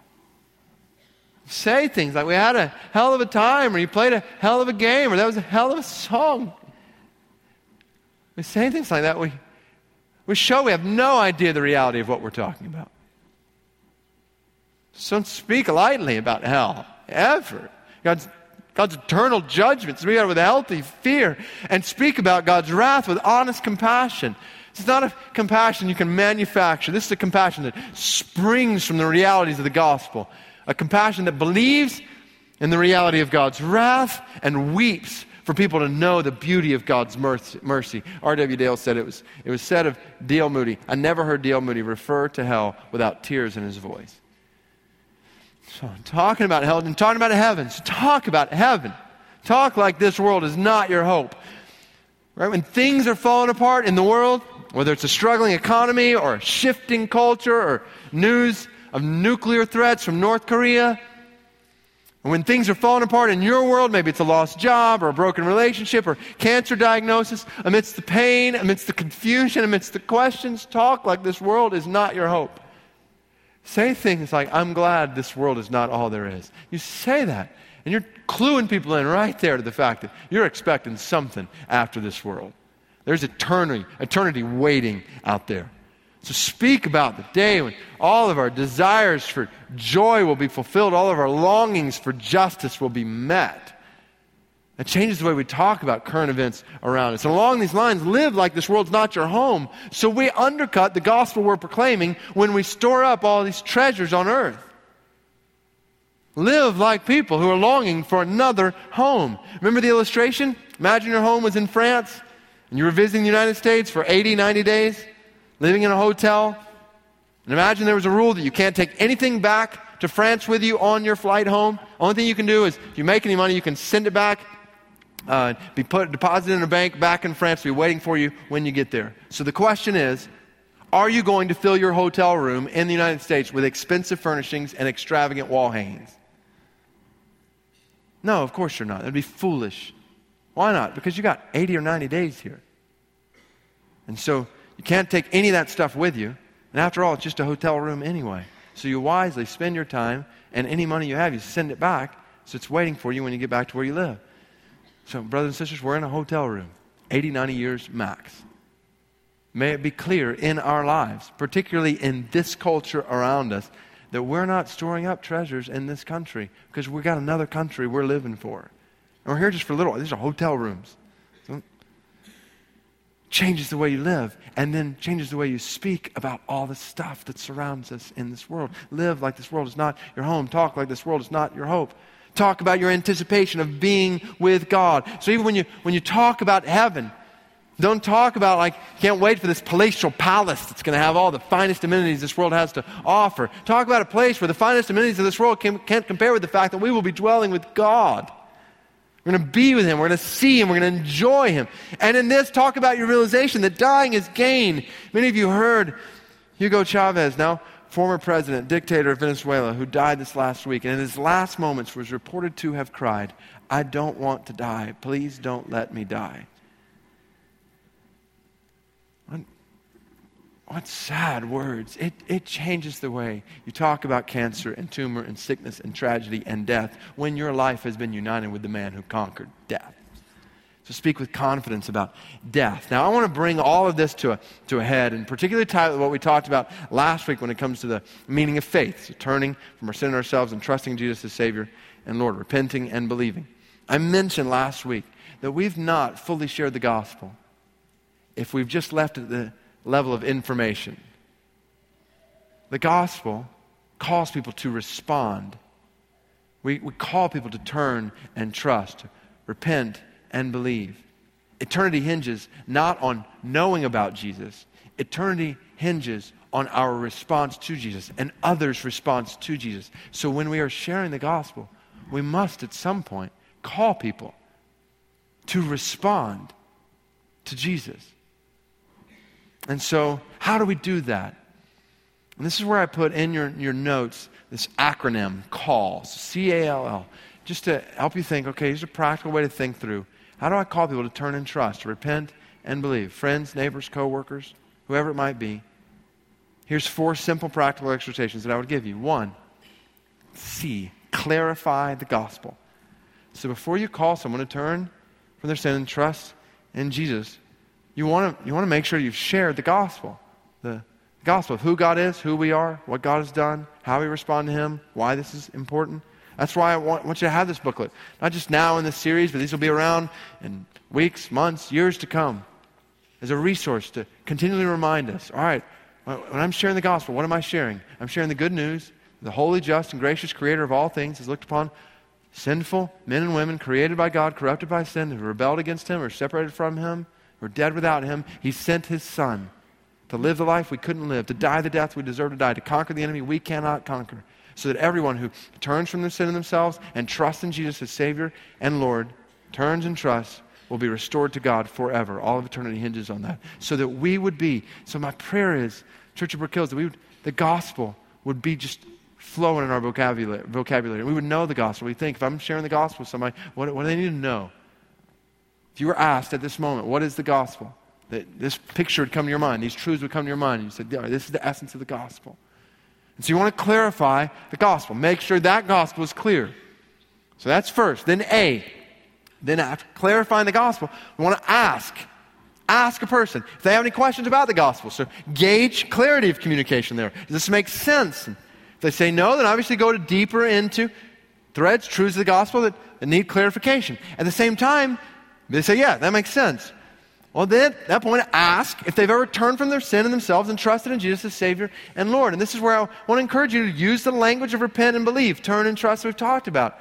S2: Say things like, we had a hell of a time, or you played a hell of a game, or that was a hell of a song. We say things like that. We We show we have no idea the reality of what we're talking about. So don't speak lightly about hell, ever. God's, God's eternal judgment. Speak about it with a healthy fear, and speak about God's wrath with honest compassion. It's not a compassion you can manufacture. This is a compassion that springs from the realities of the gospel. A compassion that believes in the reality of God's wrath and weeps for people to know the beauty of God's mercy. R W Dale said it was, it was said of D L Moody, I never heard D L Moody refer to hell without tears in his voice. So talking about hell and talking about heaven. So talk about heaven. Talk like this world is not your hope. Right? When things are falling apart in the world, whether it's a struggling economy or a shifting culture or news of nuclear threats from North Korea, and when things are falling apart in your world, maybe it's a lost job or a broken relationship or cancer diagnosis, amidst the pain, amidst the confusion, amidst the questions, talk like this world is not your hope. Say things like, I'm glad this world is not all there is. You say that, and you're cluing people in right there to the fact that you're expecting something after this world. There's eternity, eternity waiting out there. So speak about the day when all of our desires for joy will be fulfilled, all of our longings for justice will be met. It changes the way we talk about current events around us. And along these lines, live like this world's not your home. So we undercut the gospel we're proclaiming when we store up all these treasures on earth. Live like people who are longing for another home. Remember the illustration? Imagine your home was in France and you were visiting the United States for eighty, ninety days. Living in a hotel, and imagine there was a rule that you can't take anything back to France with you on your flight home. Only thing you can do is, if you make any money, you can send it back, uh, be put deposited in a bank back in France, be waiting for you when you get there. So the question is, are you going to fill your hotel room in the United States with expensive furnishings and extravagant wall hangings? No, of course you're not. That'd be foolish. Why not? Because you got eighty or ninety days here. And so you can't take any of that stuff with you. And after all, it's just a hotel room anyway. So you wisely spend your time, and any money you have, you send it back, so it's waiting for you when you get back to where you live. So brothers and sisters, we're in a hotel room, eighty, ninety years max. May it be clear in our lives, particularly in this culture around us, that we're not storing up treasures in this country because we've got another country we're living for. And we're here just for a little. These are hotel rooms. Changes the way you live, and then changes the way you speak about all the stuff that surrounds us in this world. Live like this world is not your home. Talk like this world is not your hope. Talk about your anticipation of being with God. So even when you when you talk about heaven, don't talk about like, can't wait for this palatial palace that's going to have all the finest amenities this world has to offer. Talk about a place where the finest amenities of this world can, can't compare with the fact that we will be dwelling with God. We're going to be with Him. We're going to see Him. We're going to enjoy Him. And in this, talk about your realization that dying is gain. Many of you heard Hugo Chavez, now former president, dictator of Venezuela, who died this last week, and in his last moments was reported to have cried, I don't want to die. Please don't let me die. What, what sad words. It, it changes the way you talk about cancer and tumor and sickness and tragedy and death when your life has been united with the man who conquered death. So speak with confidence about death. Now I want to bring all of this to a, to a head, and particularly tie with what we talked about last week when it comes to the meaning of faith. So turning from our sin in ourselves and trusting Jesus as Savior and Lord, repenting and believing. I mentioned last week that we've not fully shared the gospel if we've just left at the level of information. The gospel calls people to respond. We, we call people to turn and trust, repent and believe. Eternity hinges not on knowing about Jesus. Eternity hinges on our response to Jesus and others' response to Jesus. So when we are sharing the gospel, we must at some point call people to respond to Jesus. And so how do we do that? And this is where I put in your, your notes this acronym, CALL, C A L L, just to help you think, okay, here's a practical way to think through. How do I call people to turn and trust, to repent and believe? Friends, neighbors, co-workers, whoever it might be. Here's four simple practical exhortations that I would give you. One, C, clarify the gospel. So before you call someone to turn from their sin and trust in Jesus, you want to you want to make sure you've shared the gospel. The gospel of who God is, who we are, what God has done, how we respond to Him, why this is important. That's why I want, want you to have this booklet. Not just now in this series, but these will be around in weeks, months, years to come as a resource to continually remind us, all right, when I'm sharing the gospel, what am I sharing? I'm sharing the good news. The holy, just, and gracious Creator of all things has looked upon sinful men and women created by God, corrupted by sin, who rebelled against Him or separated from Him or dead without Him. He sent His Son to live the life we couldn't live, to die the death we deserve to die, to conquer the enemy we cannot conquer, so that everyone who turns from their sin in themselves and trusts in Jesus as Savior and Lord, turns and trusts, will be restored to God forever. All of eternity hinges on that. So that we would be, so my prayer is, Church of Brook Hills, that we would, the gospel would be just flowing in our vocabulary. vocabulary. We would know the gospel. We think, if I'm sharing the gospel with somebody, what, what do they need to know? If you were asked at this moment, what is the gospel? That this picture would come to your mind, these truths would come to your mind, and you said, this is the essence of the gospel. And so you want to clarify the gospel. Make sure that gospel is clear. So that's first. Then A. Then after clarifying the gospel, we want to ask. Ask a person if they have any questions about the gospel. So gauge clarity of communication there. Does this make sense? And if they say no, then obviously go to deeper into threads, truths of the gospel that, that need clarification. At the same time, they say, yeah, that makes sense. Well, then, at that point, ask if they've ever turned from their sin in themselves and trusted in Jesus as Savior and Lord. And this is where I want to encourage you to use the language of repent and believe, turn and trust that we've talked about.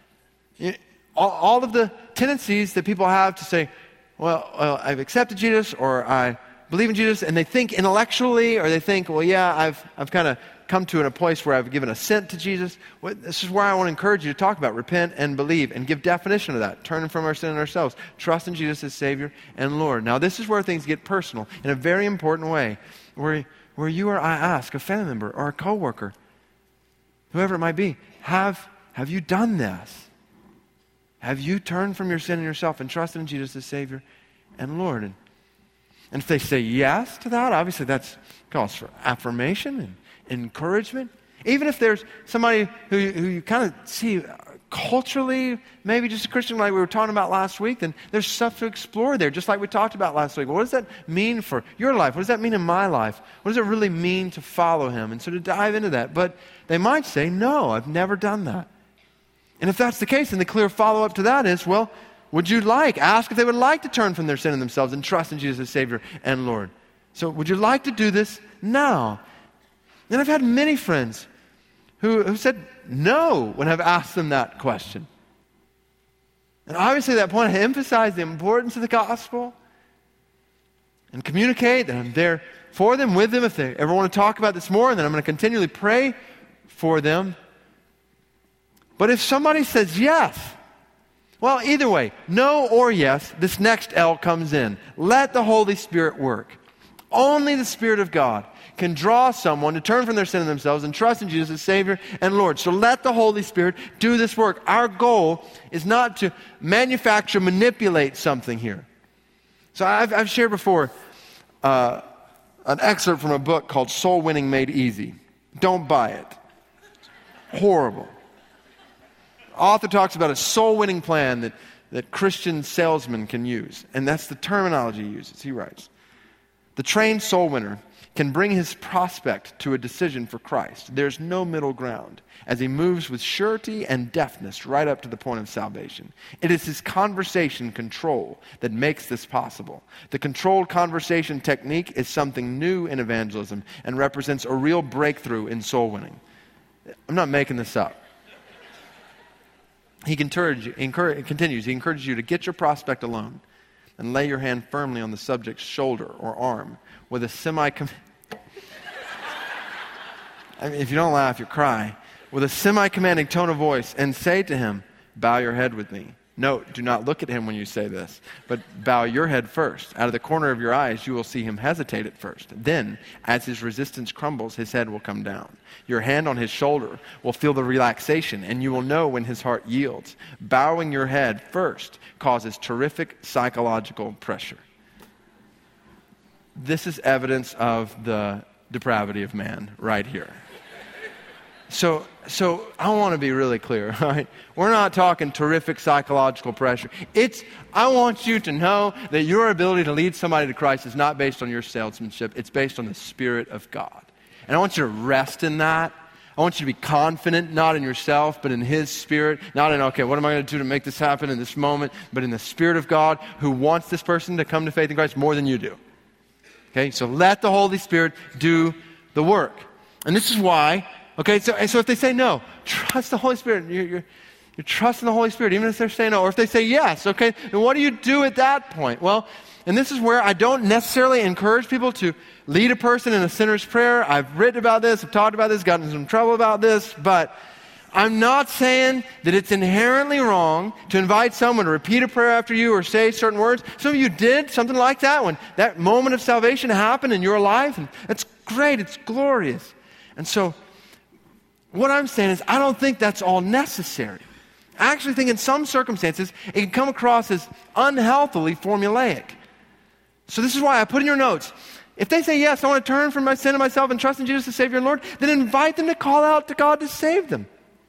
S2: All, all of the tendencies that people have to say, well, well, I've accepted Jesus, or I believe in Jesus, and they think intellectually, or they think, well, yeah, I've I've kind of come to a place where I've given assent to Jesus. Well, this is where I want to encourage you to talk about repent and believe and give definition of that, turning from our sin in ourselves, trust in Jesus as Savior and Lord. Now, this is where things get personal in a very important way, where, where you or I ask a family member or a coworker, whoever it might be, have, have you done this? Have you turned from your sin in yourself and trusted in Jesus as Savior and Lord? And, and if they say yes to that, obviously that calls for affirmation and encouragement. Even if there's somebody who, who you kind of see culturally, maybe just a Christian like we were talking about last week, then there's stuff to explore there, just like we talked about last week. What does that mean for your life? What does that mean in my life? What does it really mean to follow Him? And so to dive into that. But they might say, no, I've never done that. And if that's the case, then the clear follow-up to that is, well, would you like, ask if they would like to turn from their sin in themselves and trust in Jesus as Savior and Lord. So would you like to do this now? And I've had many friends who, who said no when I've asked them that question. And obviously at that point I emphasize the importance of the gospel and communicate that I'm there for them, with them, if they ever want to talk about this more, and then I'm going to continually pray for them. But if somebody says yes, well, either way, no or yes, this next L comes in. Let the Holy Spirit work. Only the Spirit of God can draw someone to turn from their sin in themselves and trust in Jesus as Savior and Lord. So let the Holy Spirit do this work. Our goal is not to manufacture, manipulate something here. So I've, I've shared before uh, an excerpt from a book called Soul Winning Made Easy. Don't buy it. Horrible. Author talks about a soul-winning plan that, that Christian salesmen can use. And that's the terminology he uses. He writes, the trained soul winner can bring his prospect to a decision for Christ. There's no middle ground as he moves with surety and deftness right up to the point of salvation. It is his conversation control that makes this possible. The controlled conversation technique is something new in evangelism and represents a real breakthrough in soul winning. I'm not making this up. He encourage, encourage, continues, he encourages you to get your prospect alone and lay your hand firmly on the subject's shoulder or arm with a semi... I mean, if you don't laugh, you cry. With a semi-commanding tone of voice, and say to him, bow your head with me. Note, do not look at him when you say this, but bow your head first. Out of the corner of your eyes, you will see him hesitate at first. Then, as his resistance crumbles, his head will come down. Your hand on his shoulder will feel the relaxation, and you will know when his heart yields. Bowing your head first causes terrific psychological pressure. This is evidence of the depravity of man right here. So, so I want to be really clear, all right? We're not talking terrific psychological pressure. It's, I want you to know that your ability to lead somebody to Christ is not based on your salesmanship. It's based on the Spirit of God. And I want you to rest in that. I want you to be confident, not in yourself, but in His Spirit. Not in, okay, what am I going to do to make this happen in this moment? But in the Spirit of God who wants this person to come to faith in Christ more than you do. Okay, so let the Holy Spirit do the work. And this is why... Okay, so, so if they say no, trust the Holy Spirit. You're, you're, you're trusting the Holy Spirit, even if they're saying no. Or if they say yes, okay, then what do you do at that point? Well, and this is where I don't necessarily encourage people to lead a person in a sinner's prayer. I've written about this, I've talked about this, gotten in some trouble about this, but I'm not saying that it's inherently wrong to invite someone to repeat a prayer after you or say certain words. Some of you did something like that when that moment of salvation happened in your life, and that's great, it's glorious. And so, what I'm saying is, I don't think that's all necessary. I actually think in some circumstances, it can come across as unhealthily formulaic. So this is why I put in your notes, if they say, yes, I want to turn from my sin and myself and trust in Jesus as Savior and Lord, then invite them to call out to God to save them.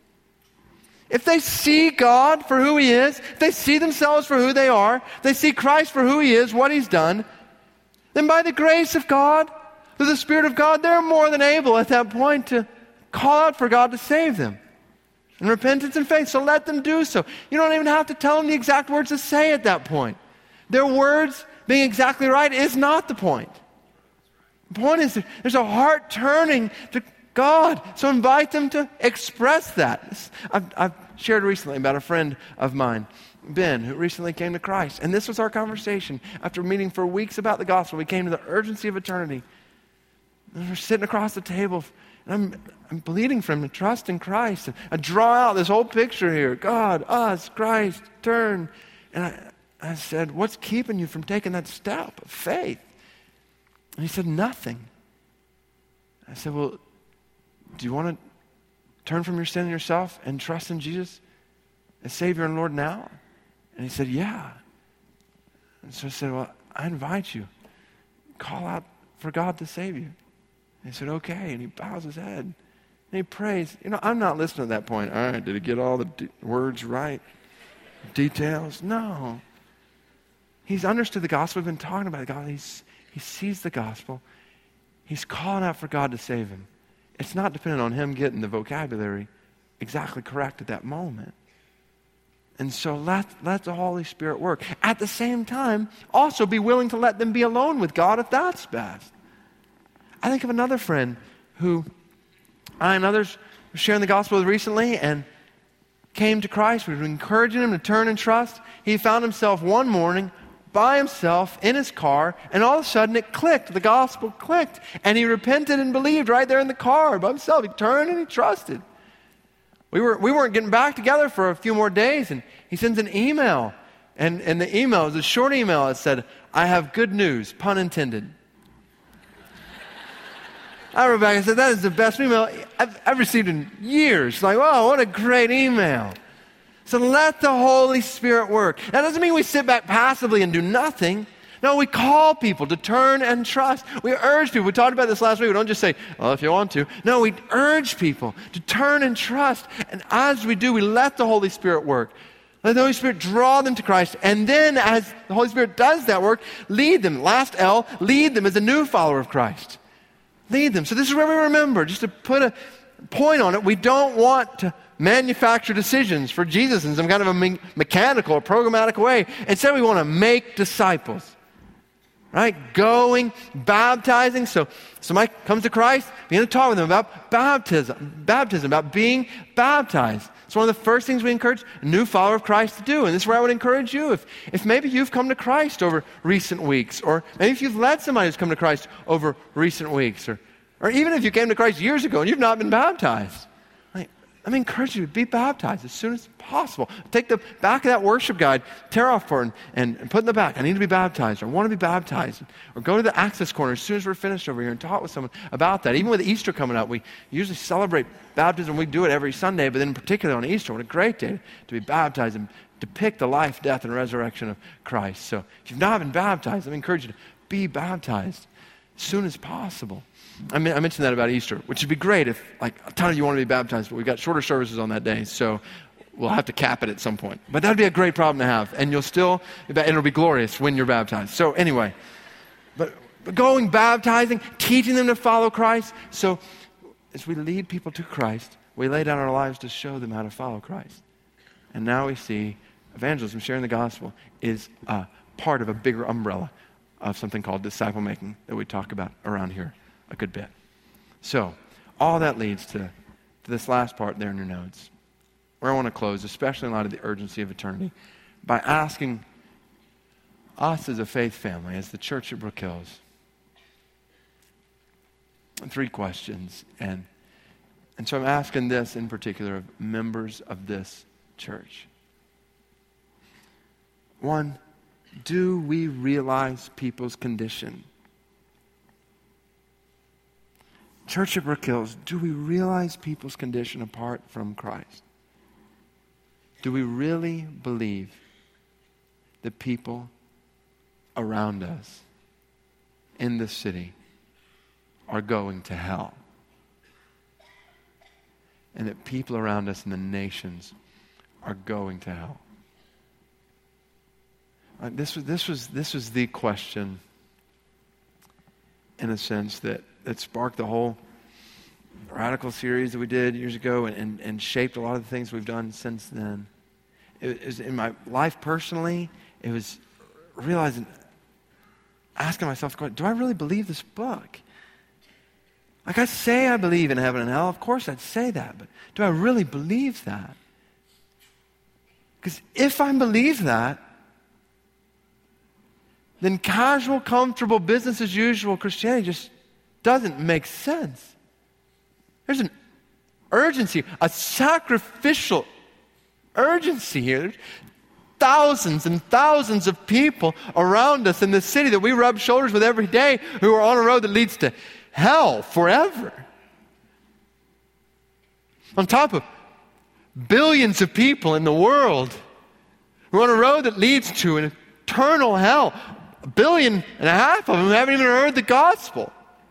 S2: If they see God for who He is, if they see themselves for who they are, if they see Christ for who He is, what He's done, then by the grace of God, through the Spirit of God, they're more than able at that point to call out for God to save them in repentance and faith. So let them do so. You don't even have to tell them the exact words to say at that point. Their words being exactly right is not the point. The point is there's a heart turning to God. So invite them to express that. I've, I've shared recently about a friend of mine, Ben, who recently came to Christ. And this was our conversation. After meeting for weeks about the gospel, we came to the urgency of eternity. And we're sitting across the table. And I'm, I'm bleeding from him to trust in Christ. And I draw out this whole picture here. God, us, Christ, turn. And I, I said, what's keeping you from taking that step of faith? And he said, nothing. I said, well, do you want to turn from your sin and yourself and trust in Jesus as Savior and Lord now? And he said, yeah. And so I said, well, I invite you. Call out for God to save you. He said, okay, and he bows his head, and he prays. You know, I'm not listening at that point. All right, did he get all the de- words right? Details? No. He's understood the gospel. We've been talking about God. He's, he sees the gospel. He's calling out for God to save him. It's not dependent on him getting the vocabulary exactly correct at that moment. And so let, let the Holy Spirit work. At the same time, also be willing to let them be alone with God if that's best. I think of another friend who I and others were sharing the gospel with recently and came to Christ. We were encouraging him to turn and trust. He found himself one morning by himself in his car, and all of a sudden it clicked. The gospel clicked, and he repented and believed right there in the car by himself. He turned and he trusted. We, were, we weren't getting back together for a few more days, and he sends an email. And, and the email was a short email that said, I have good news, pun intended. I wrote back and said, that is the best email I've, I've received in years. Like, wow, what a great email. So let the Holy Spirit work. That doesn't mean we sit back passively and do nothing. No, we call people to turn and trust. We urge people. We talked about this last week. We don't just say, well, if you want to. No, we urge people to turn and trust. And as we do, we let the Holy Spirit work. Let the Holy Spirit draw them to Christ. And then as the Holy Spirit does that work, lead them. Last L, lead them as a new follower of Christ. Lead them. So this is where we remember, just to put a point on it, we don't want to manufacture decisions for Jesus in some kind of a me- mechanical or programmatic way. Instead, we want to make disciples. Right? Going, baptizing. So somebody comes to Christ, begin to talk with them about baptism, baptism, about being baptized. It's one of the first things we encourage a new follower of Christ to do. And this is where I would encourage you. If, if maybe you've come to Christ over recent weeks, or maybe if you've led somebody who's come to Christ over recent weeks, or, or even if you came to Christ years ago and you've not been baptized, like, let me encourage you to be baptized as soon as possible. Take the back of that worship guide, tear off for it, and, and put in the back, I need to be baptized, or I want to be baptized. Or go to the access corner as soon as we're finished over here and talk with someone about that. Even with Easter coming up, we usually celebrate baptism. We do it every Sunday, but then particularly on Easter, what a great day to be baptized and depict the life, death, and resurrection of Christ. So if you've not been baptized, let me encourage you to be baptized as soon as possible. I mean, I mentioned that about Easter, which would be great if, like, a ton of you want to be baptized, but we've got shorter services on that day, so we'll have to cap it at some point. But that would be a great problem to have, and you'll still, and it'll be glorious when you're baptized. So anyway, but, but going, baptizing, teaching them to follow Christ. So as we lead people to Christ, we lay down our lives to show them how to follow Christ. And now we see evangelism, sharing the gospel, is a part of a bigger umbrella of something called disciple making that we talk about around here a good bit. So all that leads to, to this last part there in your notes, where I want to close, especially in light of the urgency of eternity, by asking us as a faith family, as the church at Brook Hills, three questions. And, and so I'm asking this in particular of members of this church. One, do we realize people's condition? Church at Brook Hills, do we realize people's condition apart from Christ? Do we really believe that people around us in this city are going to hell? And that people around us in the nations are going to hell? Uh, this was this was this was the question, in a sense, that, that sparked the whole Radical series that we did years ago, and, and, and shaped a lot of the things we've done since then. It, it was in my life personally, it was realizing, asking myself, do I really believe this book? Like, I say I believe in heaven and hell, of course I'd say that, but do I really believe that? Because if I believe that, then casual, comfortable, business as usual Christianity just doesn't make sense. There's an urgency, a sacrificial urgency here. There's thousands and thousands of people around us in this city that we rub shoulders with every day who are on a road that leads to hell forever. On top of billions of people in the world who are on a road that leads to an eternal hell. A billion and a half of them haven't even heard the gospel.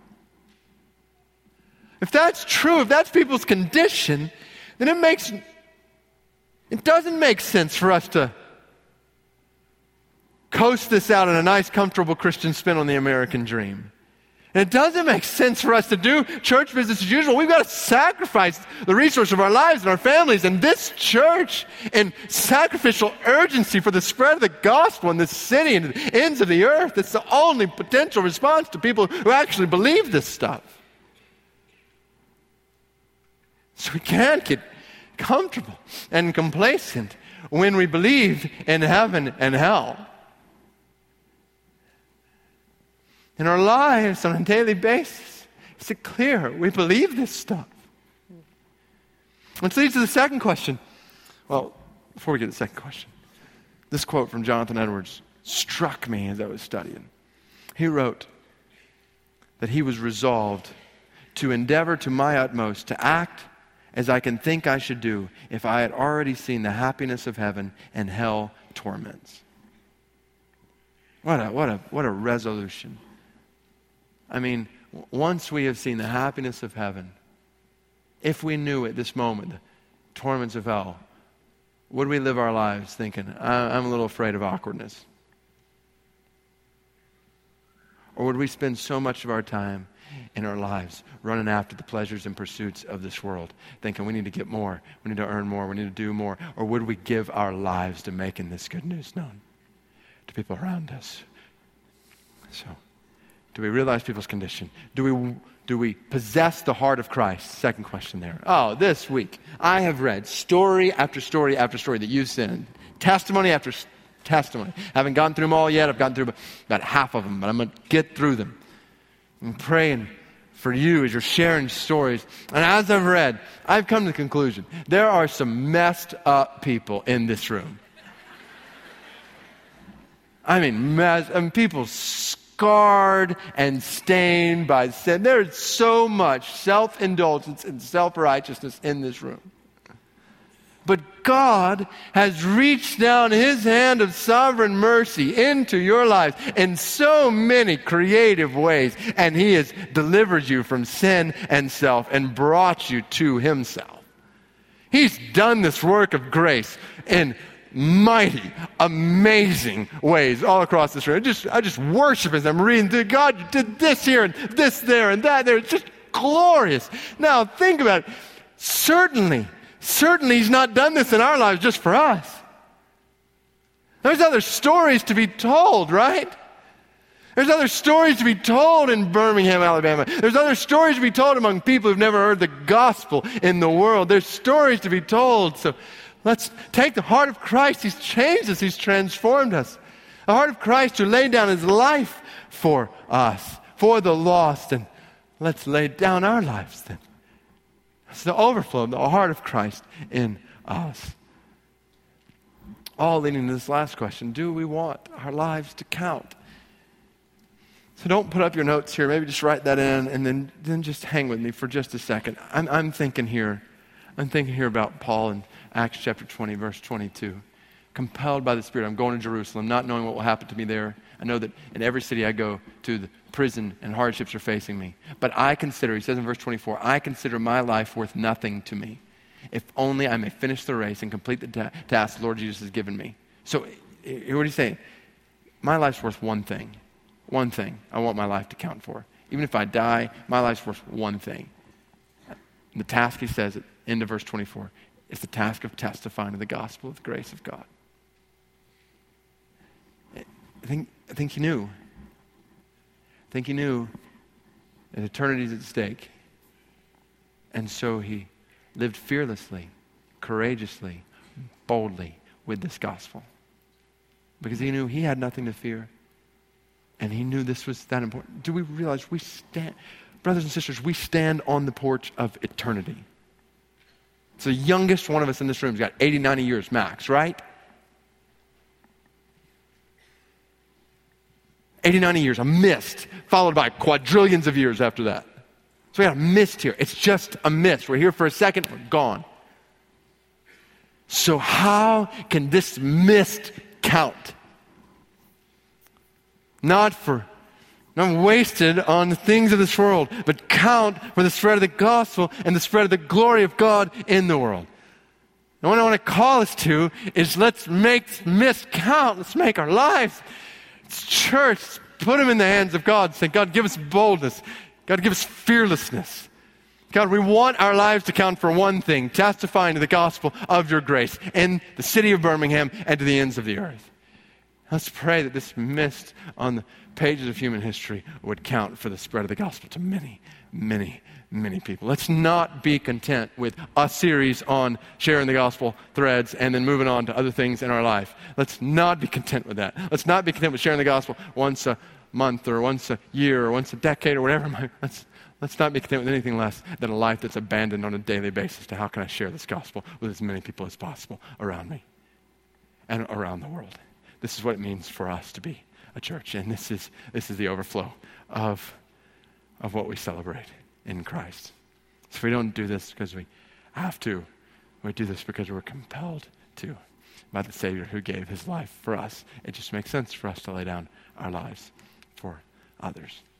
S2: If that's true, if that's people's condition, then it makes, it doesn't make sense for us to coast this out in a nice, comfortable Christian spin on the American dream. And it doesn't make sense for us to do church business as usual. We've got to sacrifice the resource of our lives and our families and this church in sacrificial urgency for the spread of the gospel in this city and the ends of the earth. It's the only potential response to people who actually believe this stuff. So we can't get comfortable and complacent when we believe in heaven and hell. In our lives on a daily basis, is it clear we believe this stuff? Which leads to the second question. Well, before we get to the second question, this quote from Jonathan Edwards struck me as I was studying. He wrote that he was resolved to endeavor to my utmost to act as I can think I should do if I had already seen the happiness of heaven and hell torments. What a, what a, what a resolution. I mean, once we have seen the happiness of heaven, if we knew at this moment the torments of hell, would we live our lives thinking, I'm a little afraid of awkwardness? Or would we spend so much of our time in our lives, running after the pleasures and pursuits of this world, thinking we need to get more, we need to earn more, we need to do more? Or would we give our lives to making this good news known to people around us? So, do we realize people's condition? Do we do we possess the heart of Christ? Second question there. Oh, this week, I have read story after story after story that you've sent. Testimony after s- testimony. I haven't gone through them all yet. I've gotten through about half of them, but I'm going to get through them. I'm praying for you as you're sharing stories. And as I've read, I've come to the conclusion, there are some messed up people in this room. I mean, mess, I mean people scarred and stained by sin. There's so much self-indulgence and self-righteousness in this room. But God has reached down his hand of sovereign mercy into your life in so many creative ways, and he has delivered you from sin and self and brought you to himself. He's done this work of grace in mighty, amazing ways all across this room. I just, I just worship as I'm reading through. God, you did this here and this there and that there. It's just glorious. Now, think about it. Certainly, certainly he's not done this in our lives just for us. There's other stories to be told, right? There's other stories to be told in Birmingham, Alabama. There's other stories to be told among people who've never heard the gospel in the world. There's stories to be told. So let's take the heart of Christ. He's changed us. He's transformed us. The heart of Christ who laid down his life for us, for the lost. And let's lay down our lives then. It's the overflow of the heart of Christ in us. All leading to this last question. Do we want our lives to count? So don't put up your notes here. Maybe just write that in and then, then just hang with me for just a second. I'm, I'm thinking here. I'm thinking here about Paul in Acts chapter twenty, verse twenty-two. Compelled by the Spirit, I'm going to Jerusalem, not knowing what will happen to me there. I know that in every city I go to, the prison and hardships are facing me. But I consider, he says in verse twenty-four, I consider my life worth nothing to me, if only I may finish the race and complete the ta- task the Lord Jesus has given me. So, hear what he's saying. My life's worth one thing. One thing I want my life to count for. Even if I die, my life's worth one thing. And the task, he says, at the end of verse twenty-four, is the task of testifying to the gospel of the grace of God. I think, I think he knew. I think he knew that eternity is at stake. And so he lived fearlessly, courageously, boldly with this gospel. Because he knew he had nothing to fear. And he knew this was that important. Do we realize we stand, brothers and sisters, we stand on the porch of eternity. So the youngest one of us in this room has got eighty, ninety years max, right? eighty, ninety years, a mist, followed by quadrillions of years after that. So we got a mist here. It's just a mist. We're here for a second, we're gone. So how can this mist count? Not for, not wasted on the things of this world, but count for the spread of the gospel and the spread of the glory of God in the world. And what I want to call us to is let's make mist count. Let's make our lives. It's church. Put them in the hands of God. Say, God, give us boldness. God, give us fearlessness. God, we want our lives to count for one thing, testifying to the gospel of your grace in the city of Birmingham and to the ends of the earth. Let's pray that this mist on the pages of human history would count for the spread of the gospel to many, many, many people. Let's not be content with a series on sharing the gospel threads and then moving on to other things in our life. Let's not be content with that. Let's not be content with sharing the gospel once a month or once a year or once a decade or whatever. Let's, let's not be content with anything less than a life that's abandoned on a daily basis to how can I share this gospel with as many people as possible around me and around the world. This is what it means for us to be a church, and this is this is the overflow of, of what we celebrate in Christ. So we don't do this because we have to. We do this because we're compelled to by the Savior who gave his life for us. It just makes sense for us to lay down our lives for others.